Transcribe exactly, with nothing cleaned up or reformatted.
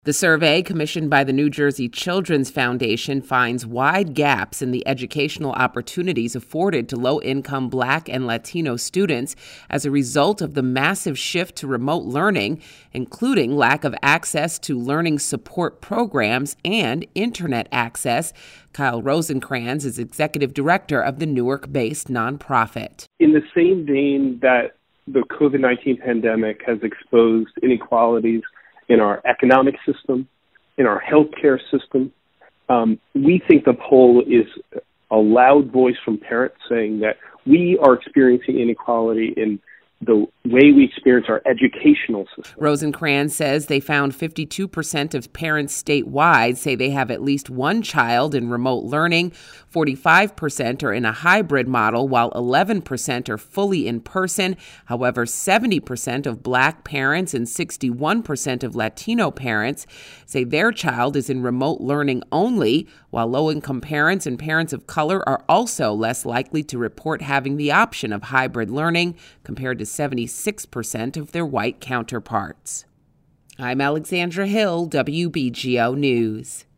The survey, commissioned by the New Jersey Children's Foundation, finds wide gaps in the educational opportunities afforded to low-income Black and Latino students as a result of the massive shift to remote learning, including lack of access to learning support programs and internet access. Kyle Rosencrans is executive director of the Newark-based nonprofit. In the same vein that the COVID nineteen pandemic has exposed inequalities in our economic system, in our healthcare system, um, we think the poll is a loud voice from parents saying that we are experiencing inequality in the way we experience our educational system. Rosencrans says they found fifty-two percent of parents statewide say they have at least one child in remote learning, forty-five percent are in a hybrid model, while eleven percent are fully in person. However, seventy percent of Black parents and sixty-one percent of Latino parents say their child is in remote learning only, while low-income parents and parents of color are also less likely to report having the option of hybrid learning compared to seventy-six percent of their white counterparts. I'm Alexandra Hill, W B G O News.